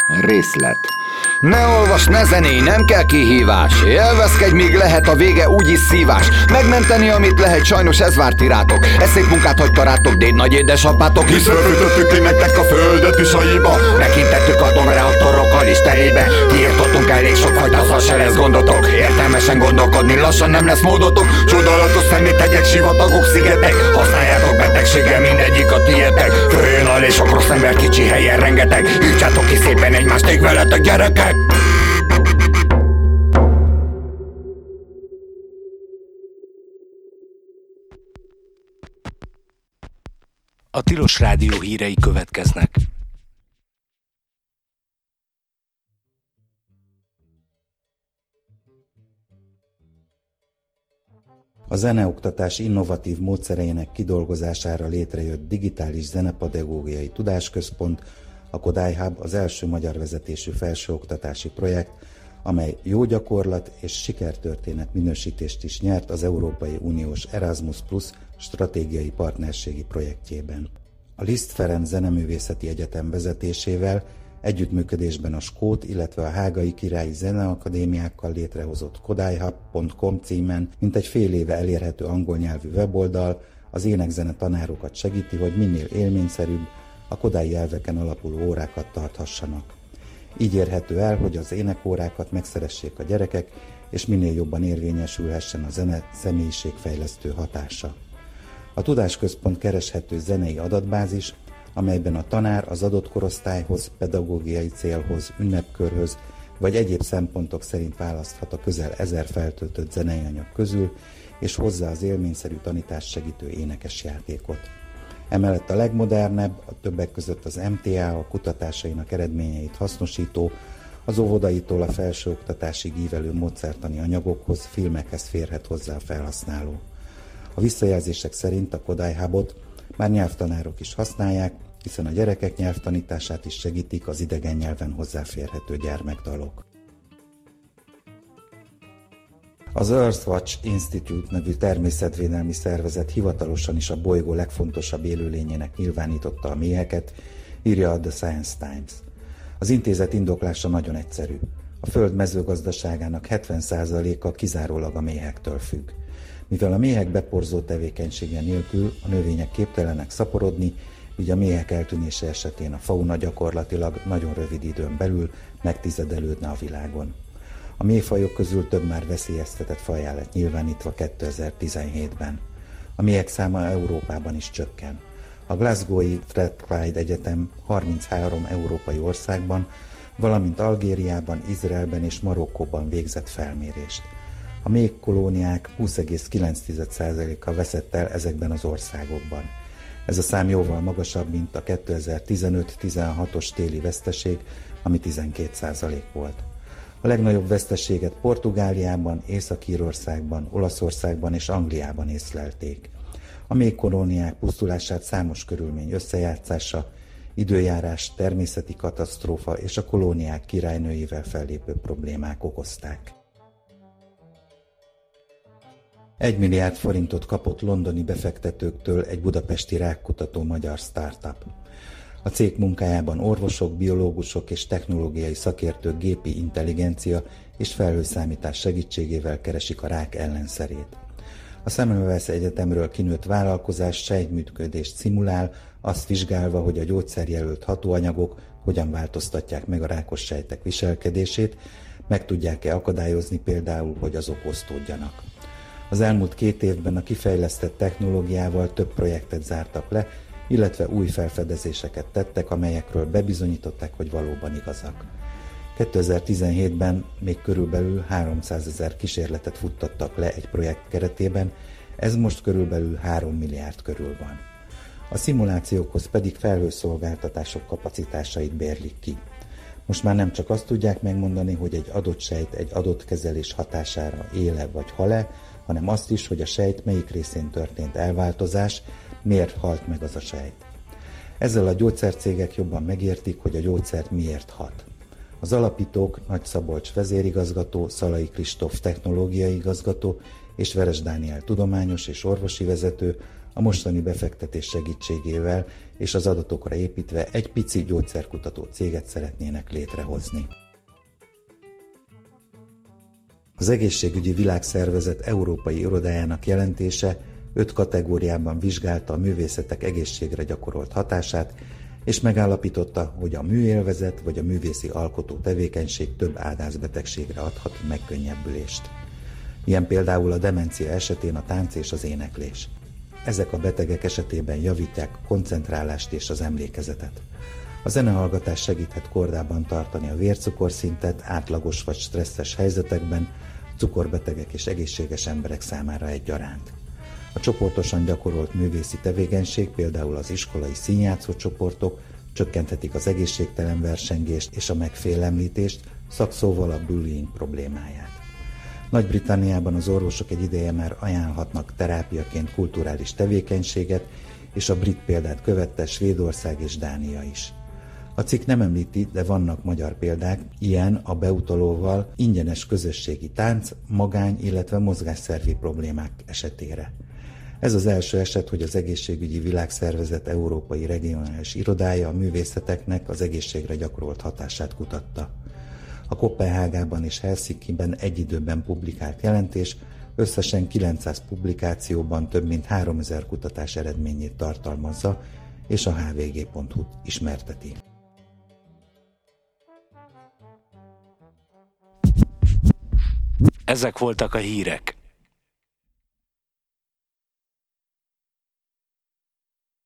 Részlet. Ne olvas, ne zenélj, nem kell kihívás. Élvezkedj, míg lehet, a vége úgyis szívás. Megmenteni, amit lehet, sajnos ez várt irátok. Eszék munkát hagyta rátok, déd nagy édesapátok. Hisz röfötöttük ki nektek a földet is aiba. Megintettük atomreaktorokkal is terébe. Kiirtottunk elég sokfajta szar, se lesz gondotok. Értelmesen gondolkodni, lassan nem lesz módotok. Csodálatos szeméthegyek, sivatagok, szigetek. Használjátok betegséggel, mindegyik a tiétek. Följön a és a rossz ember kicsi helyen rengeteg. Írtsátok ki szépen egymást, ég veletek, gyerekek! A Tilos Rádió hírei következnek. A zeneoktatás innovatív módszereinek kidolgozására létrejött digitális zenepedagógiai tudásközpont, a Kodály Hub az első magyar vezetésű felsőoktatási projekt, amely jó gyakorlat és sikertörténet minősítést is nyert az Európai Uniós Erasmus Plus stratégiai partnerségi projektjében. A Liszt Ferenc Zeneművészeti Egyetem vezetésével együttműködésben a skót, illetve a hágai királyi zeneakadémiákkal létrehozott kodályhub.com címen mintegy fél éve elérhető angol nyelvű weboldal az énekzene tanárokat segíti, hogy minél élményszerűbb, a kodályi elveken alapuló órákat tarthassanak. Így érhető el, hogy az énekórákat megszeressék a gyerekek, és minél jobban érvényesülhessen a zene személyiségfejlesztő hatása. A tudásközpont kereshető zenei adatbázis, amelyben a tanár az adott korosztályhoz, pedagógiai célhoz, ünnepkörhöz vagy egyéb szempontok szerint választhat a közel 1000 feltöltött zenei anyag közül, és hozzá az élményszerű tanítást segítő énekes játékot. Emellett a legmodernebb, a többek között az MTA a kutatásainak eredményeit hasznosító, az óvodaitól a felsőoktatásig ívelő módszertani anyagokhoz, filmekhez férhet hozzá a felhasználó. A visszajelzések szerint a Kodály Hubot már nyelvtanárok is használják, hiszen a gyerekek nyelvtanítását is segítik az idegen nyelven hozzáférhető gyermekdalok. Az Earthwatch Institute nevű természetvédelmi szervezet hivatalosan is a bolygó legfontosabb élőlényének nyilvánította a méheket, írja a The Science Times. Az intézet indoklása nagyon egyszerű. A Föld mezőgazdaságának 70%-a kizárólag a méhektől függ. Mivel a méhek beporzó tevékenysége nélkül a növények képtelenek szaporodni, így a méhek eltűnése esetén a fauna gyakorlatilag nagyon rövid időn belül megtizedelődne a világon. A méhfajok közül több már veszélyeztetett fajjá lett nyilvánítva 2017-ben. A méhek száma Európában is csökken. A Glasgow-i Strathclyde Egyetem 33 európai országban, valamint Algériában, Izraelben és Marokkóban végzett felmérést. A méhkolóniák 20,9%-a veszett el ezekben az országokban. Ez a szám jóval magasabb, mint a 2015-16-os téli veszteség, ami 12% volt. A legnagyobb veszteséget Portugáliában, Észak-Írországban, Olaszországban és Angliában észlelték. A méhkolóniák pusztulását számos körülmény összejátszása, időjárás, természeti katasztrófa és a kolóniák királynőivel fellépő problémák okozták. 1 milliárd forintot kapott londoni befektetőktől egy budapesti rákkutató magyar startup. A cég munkájában orvosok, biológusok és technológiai szakértők gépi intelligencia és felhőszámítás segítségével keresik a rák ellenszerét. A Semmelweis Egyetemről kinőtt vállalkozás sejtműködést szimulál, azt vizsgálva, hogy a gyógyszerjelölt hatóanyagok hogyan változtatják meg a rákos sejtek viselkedését, meg tudják-e akadályozni például, hogy azok osztódjanak. Az elmúlt 2 évben a kifejlesztett technológiával több projektet zártak le, illetve új felfedezéseket tettek, amelyekről bebizonyították, hogy valóban igazak. 2017-ben még körülbelül 300 000 kísérletet futtattak le egy projekt keretében, ez most körülbelül 3 milliárd körül van. A szimulációkhoz pedig felhőszolgáltatások kapacitásait bérlik ki. Most már nem csak azt tudják megmondani, hogy egy adott sejt egy adott kezelés hatására éle vagy hal-e, hanem azt is, hogy a sejt melyik részén történt elváltozás, miért halt meg az a sejt. Ezzel a gyógyszercégek jobban megértik, hogy a gyógyszert miért hat. Az alapítók Nagy Szabolcs vezérigazgató, Szalai Kristóf technológiai igazgató és Veres Dániel tudományos és orvosi vezető A mostani befektetés segítségével és az adatokra építve egy pici gyógyszerkutató céget szeretnének létrehozni. Az Egészségügyi Világszervezet Európai Irodájának jelentése 5 kategóriában vizsgálta a művészetek egészségre gyakorolt hatását, és megállapította, hogy a műélvezet vagy a művészi alkotó tevékenység több ágázbetegségre adhat megkönnyebbülést. Ilyen például a demencia esetén a tánc és az éneklés. Ezek a betegek esetében javítják a koncentrálást és az emlékezetet. A zenehallgatás segíthet kordában tartani a vércukorszintet átlagos vagy stresszes helyzetekben, cukorbetegek és egészséges emberek számára egyaránt. A csoportosan gyakorolt művészi tevékenység, például az iskolai színjátszó csoportok csökkenthetik az egészségtelen versengést és a megfélemlítést, szakszóval a bullying problémáját. Nagy-Britanniában az orvosok egy ideje már ajánlhatnak terápiaként kulturális tevékenységet, és a brit példát követte Svédország és Dánia is. A cikk nem említi, de vannak magyar példák, ilyen a beutalóval ingyenes közösségi tánc, magány, illetve mozgásszervi problémák esetére. Ez az első eset, hogy az Egészségügyi Világszervezet Európai Regionális Irodája a művészeteknek az egészségre gyakorolt hatását kutatta. A Koppenhágában és Helsinkiben egy időben publikált jelentés összesen 900 publikációban több mint 3000 kutatás eredményét tartalmazza, és a hvg.hu-t ismerteti. Ezek voltak a hírek.